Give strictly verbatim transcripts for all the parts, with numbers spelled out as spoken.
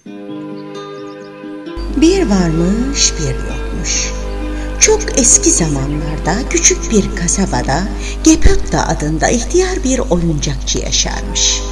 Bir varmış bir yokmuş. Çok eski zamanlarda küçük bir kasabada Geppetto adında ihtiyar bir oyuncakçı yaşarmış.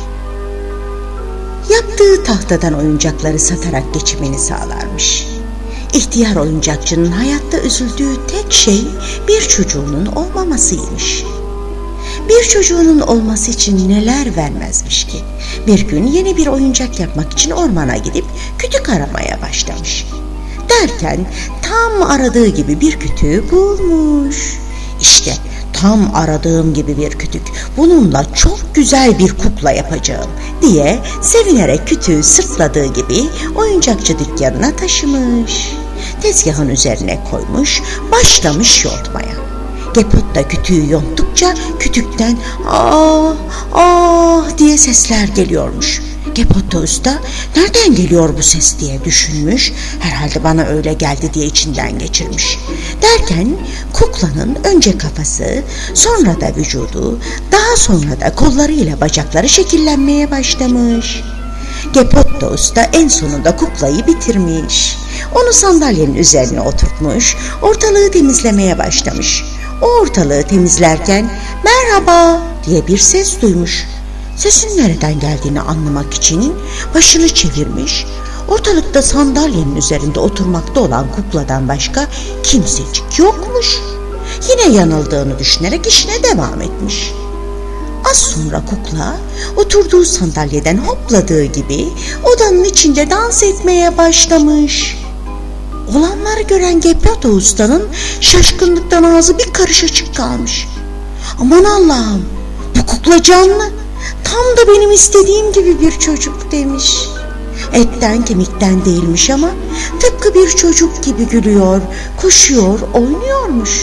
Yaptığı tahtadan oyuncakları satarak geçimini sağlarmış. İhtiyar oyuncakçının hayatta üzüldüğü tek şey bir çocuğunun olmamasıymış. Bir çocuğunun olması için neler vermezmiş ki? Bir gün yeni bir oyuncak yapmak için ormana gidip kütük aramaya başlamış. Derken tam aradığı gibi bir kütüğü bulmuş. İşte tam aradığım gibi bir kütük, bununla çok güzel bir kukla yapacağım diye sevinerek kütüğü sırtladığı gibi oyuncakçı dükkanına taşımış. Tezgahın üzerine koymuş, başlamış yontmaya. Geppetto kütüğü yonttukça kütükten ah ah diye sesler geliyormuş. Geppetto usta nereden geliyor bu ses diye düşünmüş, herhalde bana öyle geldi diye içinden geçirmiş. Derken kuklanın önce kafası, sonra da vücudu, daha sonra da kollarıyla bacakları şekillenmeye başlamış. Geppetto usta en sonunda kuklayı bitirmiş. Onu sandalyenin üzerine oturtmuş, ortalığı temizlemeye başlamış. O ortalığı temizlerken merhaba diye bir ses duymuş. Sesin nereden geldiğini anlamak için başını çevirmiş. Ortalıkta sandalyenin üzerinde oturmakta olan kukladan başka kimsecik yokmuş. Yine yanıldığını düşünerek işine devam etmiş. Az sonra kukla oturduğu sandalyeden hopladığı gibi odanın içinde dans etmeye başlamış. Olanları gören Geppetto ustanın şaşkınlıktan ağzı bir karış açık kalmış. Aman Allah'ım, bu kukla canlı, tam da benim istediğim gibi bir çocuk demiş. Etten kemikten değilmiş ama tıpkı bir çocuk gibi gülüyor, koşuyor, oynuyormuş.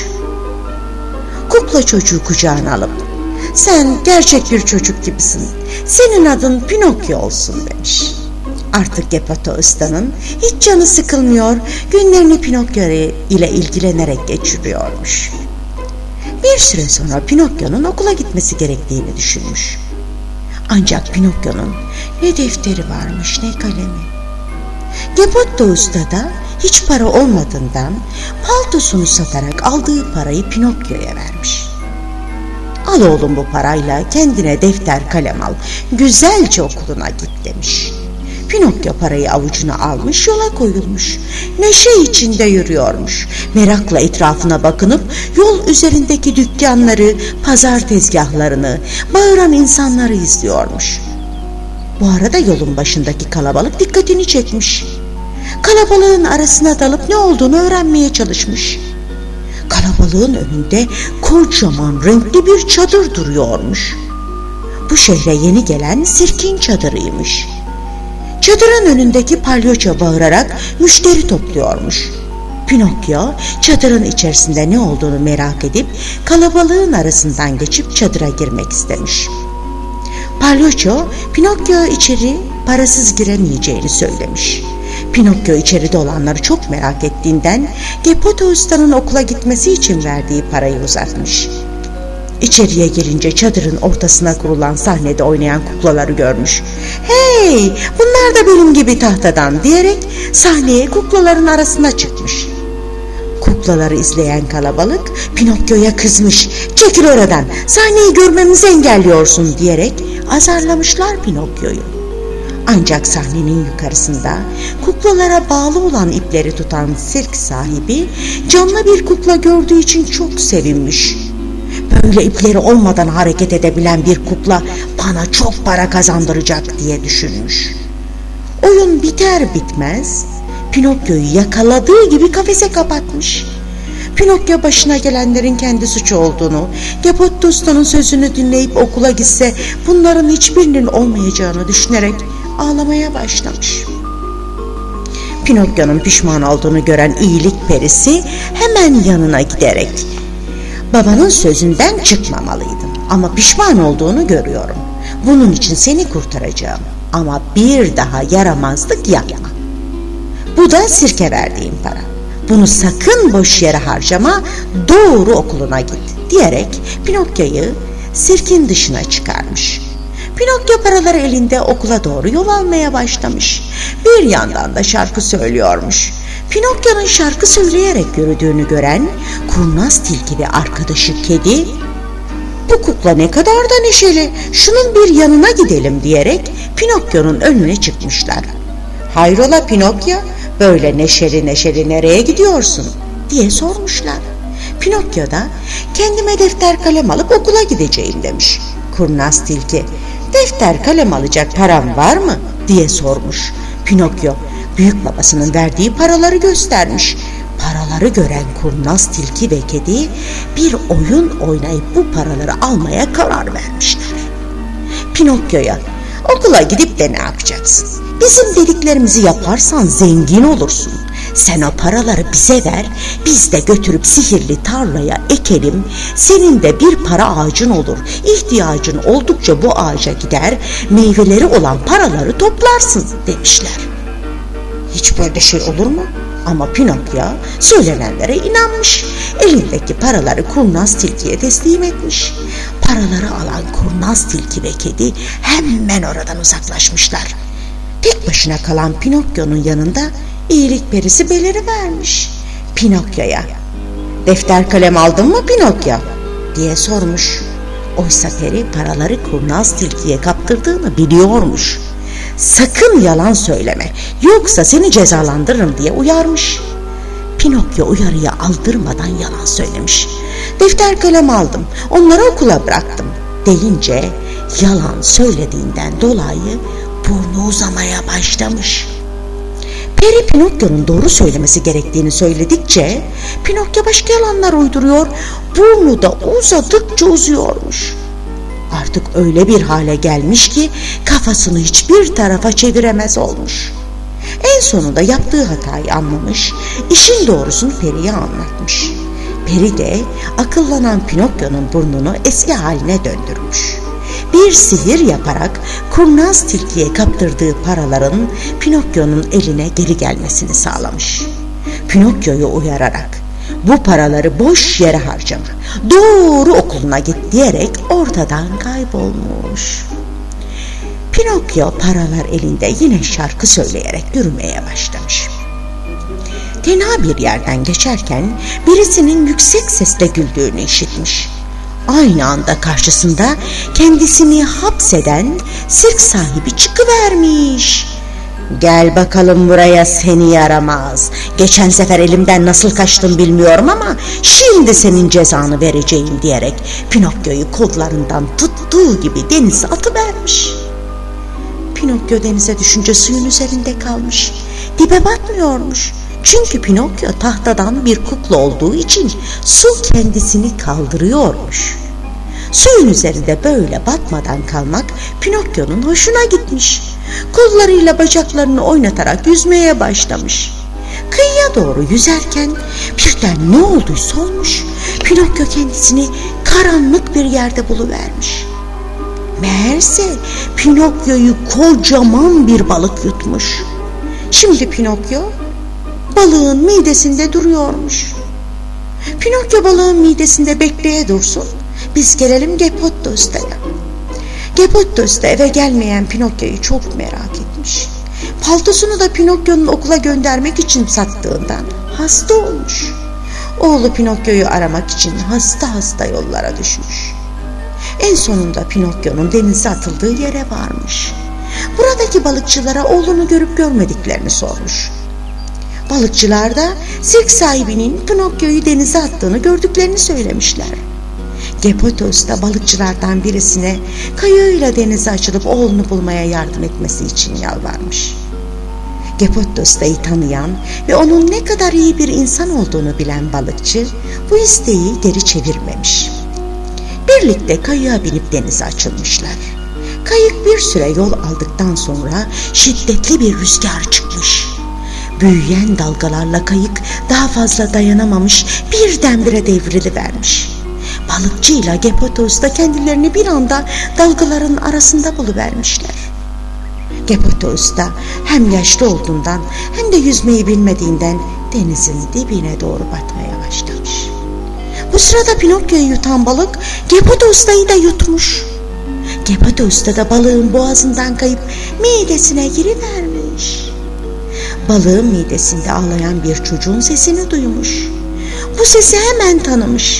Kukla çocuğu kucağına alıp sen gerçek bir çocuk gibisin, senin adın Pinokyo olsun demiş. Artık Geppetto ustanın hiç canı sıkılmıyor, günlerini Pinokyo ile ilgilenerek geçiriyormuş. Bir süre sonra Pinokyo'nun okula gitmesi gerektiğini düşünmüş. Ancak Pinokyo'nun ne defteri varmış ne kalemi. Geppetto usta da hiç para olmadığından paltosunu satarak aldığı parayı Pinokyo'ya vermiş. Al oğlum bu parayla kendine defter kalem al, güzelce okuluna git demiş. Pinokyo parayı avucuna almış, yola koyulmuş. Neşe içinde yürüyormuş. Merakla etrafına bakınıp yol üzerindeki dükkanları, pazar tezgahlarını, bağıran insanları izliyormuş. Bu arada yolun başındaki kalabalık dikkatini çekmiş. Kalabalığın arasına dalıp ne olduğunu öğrenmeye çalışmış. Kalabalığın önünde kocaman renkli bir çadır duruyormuş. Bu şehre yeni gelen sirkin çadırıymış. Çadırın önündeki palyaço bağırarak müşteri topluyormuş. Pinokyo çadırın içerisinde ne olduğunu merak edip kalabalığın arasından geçip çadıra girmek istemiş. Palyaço Pinokyo içeri parasız giremeyeceğini söylemiş. Pinokyo içeride olanları çok merak ettiğinden Geppetto ustanın okula gitmesi için verdiği parayı uzatmış. İçeriye girince çadırın ortasına kurulan sahnede oynayan kuklaları görmüş. Hey, bunlar da benim gibi tahtadan diyerek sahneye kuklaların arasına çıkmış. Kuklaları izleyen kalabalık Pinokyo'ya kızmış. Çekil oradan, sahneyi görmemizi engelliyorsun diyerek azarlamışlar Pinokyo'yu. Ancak sahnenin yukarısında kuklalara bağlı olan ipleri tutan sirk sahibi canlı bir kukla gördüğü için çok sevinmiş. Böyle ipleri olmadan hareket edebilen bir kukla bana çok para kazandıracak diye düşünmüş. Oyun biter bitmez Pinokyo'yu yakaladığı gibi kafese kapatmış. Pinokyo başına gelenlerin kendi suçu olduğunu, Geppetto ustanın sözünü dinleyip okula gitse bunların hiçbirinin olmayacağını düşünerek ağlamaya başlamış. Pinokyo'nun pişman olduğunu gören iyilik perisi hemen yanına giderek babanın sözünden çıkmamalıydın ama pişman olduğunu görüyorum. Bunun için seni kurtaracağım ama bir daha yaramazlık yapma. Bu da sirke verdiğim para. Bunu sakın boş yere harcama, doğru okuluna git diyerek Pinokyo'yu sirkin dışına çıkarmış. Pinokyo paraları elinde okula doğru yol almaya başlamış. Bir yandan da şarkı söylüyormuş. Pinokyo'nun şarkı söyleyerek yürüdüğünü gören kurnaz tilki ve arkadaşı kedi, "Bu kukla ne kadar da neşeli, şunun bir yanına gidelim" diyerek Pinokyo'nun önüne çıkmışlar. "Hayrola Pinokyo, böyle neşeli neşeli nereye gidiyorsun?" diye sormuşlar. Pinokyo da "Kendime defter kalem alıp okula gideceğim" demiş. Kurnaz tilki, "Defter kalem alacak param var mı?" diye sormuş. Pinokyo büyük babasının verdiği paraları göstermiş. Paraları gören kurnaz tilki ve kedi bir oyun oynayıp bu paraları almaya karar vermişler. Pinokyo'ya, "Okula gidip de ne yapacaksın? Bizim dediklerimizi yaparsan zengin olursun. Sen o paraları bize ver, biz de götürüp sihirli tarlaya ekelim. Senin de bir para ağacın olur. İhtiyacın oldukça bu ağaca gider, meyveleri olan paraları toplarsın" demişler. Hiç böyle şey olur mu? Ama Pinokyo söylenenlere inanmış. Elindeki paraları kurnaz tilkiye teslim etmiş. Paraları alan kurnaz tilki ve kedi hemen oradan uzaklaşmışlar. Tek başına kalan Pinokyo'nun yanında iyilik perisi belirivermiş. Pinokyo'ya, "Defter kalem aldın mı Pinokyo?" diye sormuş. Oysa peri paraları kurnaz tilkiye kaptırdığını biliyormuş. "Sakın yalan söyleme, yoksa seni cezalandırırım" diye uyarmış. Pinokyo uyarıya aldırmadan yalan söylemiş. "Defter kalem aldım, onları okula bıraktım" deyince yalan söylediğinden dolayı burnu uzamaya başlamış. Peri Pinokyo'nun doğru söylemesi gerektiğini söyledikçe Pinokyo başka yalanlar uyduruyor, burnu da uzadıkça uzuyormuş. Artık öyle bir hale gelmiş ki kafasını hiçbir tarafa çeviremez olmuş. En sonunda yaptığı hatayı anlamış, işin doğrusunu Peri'ye anlatmış. Peri de akıllanan Pinokyo'nun burnunu eski haline döndürmüş. Bir sihir yaparak kurnaz tilkiye kaptırdığı paraların Pinokyo'nun eline geri gelmesini sağlamış. Pinokyo'yu uyararak, "Bu paraları boş yere harcama, doğru okuluna git" diyerek ortadan kaybolmuş. Pinokyo paralar elinde yine şarkı söyleyerek yürümeye başlamış. Tenha bir yerden geçerken birisinin yüksek sesle güldüğünü işitmiş. Aynı anda karşısında kendisini hapseden sirk sahibi çıkıvermiş. "Gel bakalım buraya seni yaramaz. Geçen sefer elimden nasıl kaçtın bilmiyorum ama şimdi senin cezanı vereceğim" diyerek Pinokyo'yu kollarından tuttuğu gibi denize atıvermiş. Pinokyo denize düşünce suyun üzerinde kalmış. Dibe batmıyormuş. Çünkü Pinokyo tahtadan bir kukla olduğu için su kendisini kaldırıyormuş. Suyun üzerinde böyle batmadan kalmak Pinokyo'nun hoşuna gitmiş. Kollarıyla bacaklarını oynatarak yüzmeye başlamış. Kıyıya doğru yüzerken birden ne olduysa olmuş. Pinokyo kendisini karanlık bir yerde buluvermiş. Meğerse Pinokyo'yu kocaman bir balık yutmuş. Şimdi Pinokyo balığın midesinde duruyormuş. Pinokyo balığın midesinde bekleye dursun, biz gelelim Geppetto'ya. Geppetto eve gelmeyen Pinokyo'yu çok merak etmiş. Paltosunu da Pinokyo'nun okula göndermek için sattığından hasta olmuş. Oğlu Pinokyo'yu aramak için hasta hasta yollara düşmüş. En sonunda Pinokyo'nun denize atıldığı yere varmış. Buradaki balıkçılara oğlunu görüp görmediklerini sormuş. Balıkçılar da sirk sahibinin Pinokyo'yu denize attığını gördüklerini söylemişler. Geppetto da balıkçılardan birisine kayığıyla denize açılıp oğlunu bulmaya yardım etmesi için yalvarmış. Geppetto Usta'yı tanıyan ve onun ne kadar iyi bir insan olduğunu bilen balıkçı bu isteği geri çevirmemiş. Birlikte kayığa binip denize açılmışlar. Kayık bir süre yol aldıktan sonra şiddetli bir rüzgar çıkmış. Büyüyen dalgalarla kayık daha fazla dayanamamış, birdenbire devrilivermiş. Balıkçıyla Geppetto Usta kendilerini bir anda dalgaların arasında buluvermişler. Geppetto Usta hem yaşlı olduğundan hem de yüzmeyi bilmediğinden denizin dibine doğru batmaya başlamış. Bu sırada Pinokyo'yu yutan balık Geppetto Usta'yı da yutmuş. Geppetto Usta da balığın boğazından kayıp midesine girivermiş. Balığın midesinde ağlayan bir çocuğun sesini duymuş. Bu sesi hemen tanımış.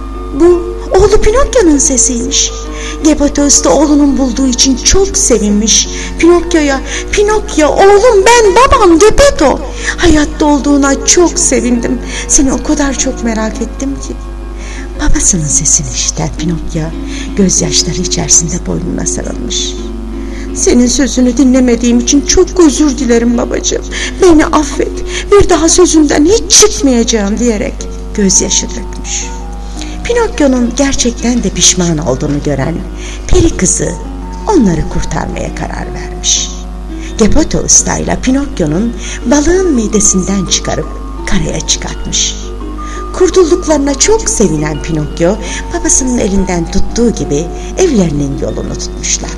Bu oğlu Pinokyo'nun sesiymiş. Geppetto Usta oğlunun bulduğu için çok sevinmiş. Pinokyo'ya, "Pinokyo oğlum, ben babam Geppetto. Hayatta olduğuna çok sevindim. Seni o kadar çok merak ettim ki." Babasının sesini işiten Pinokyo gözyaşları içerisinde boynuna sarılmış. "Senin sözünü dinlemediğim için çok özür dilerim babacığım. Beni affet. Bir daha sözünden hiç çıkmayacağım," diyerek gözyaşı dökmüş. Pinokyo'nun gerçekten de pişman olduğunu gören peri kızı onları kurtarmaya karar vermiş. Geppetto Usta ile Pinokyo'nun balığın midesinden çıkarıp karaya çıkartmış. Kurtulduklarına çok sevinen Pinokyo, babasının elinden tuttuğu gibi evlerinin yolunu tutmuşlar.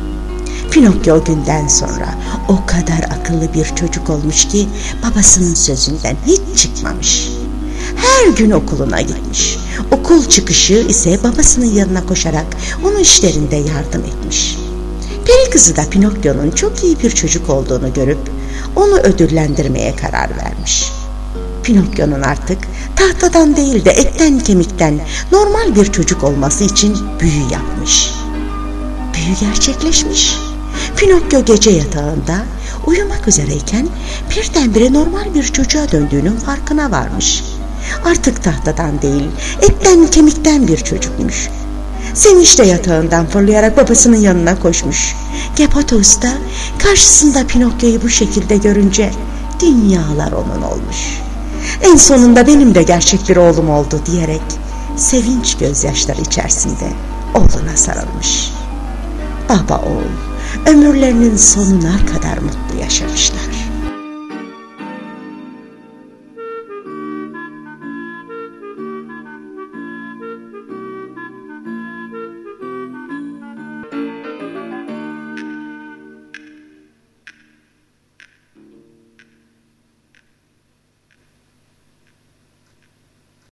Pinokyo o günden sonra o kadar akıllı bir çocuk olmuş ki babasının sözünden hiç çıkmamış. Her gün okuluna gitmiş. Okul çıkışı ise babasının yanına koşarak onun işlerinde yardım etmiş. Peri kızı da Pinokyo'nun çok iyi bir çocuk olduğunu görüp onu ödüllendirmeye karar vermiş. Pinokyo'nun artık tahtadan değil de etten kemikten normal bir çocuk olması için büyü yapmış. Büyü gerçekleşmiş. Pinokyo gece yatağında uyumak üzereyken birdenbire normal bir çocuğa döndüğünün farkına varmış. Artık tahtadan değil, etten kemikten bir çocukmuş. Sevinçle yatağından fırlayarak babasının yanına koşmuş. Geppetto Usta karşısında Pinokyo'yu bu şekilde görünce dünyalar onun olmuş. "En sonunda benim de gerçek bir oğlum oldu," diyerek sevinç gözyaşları içerisinde oğluna sarılmış. Baba oğul ömürlerinin sonuna kadar mutlu yaşamışlar.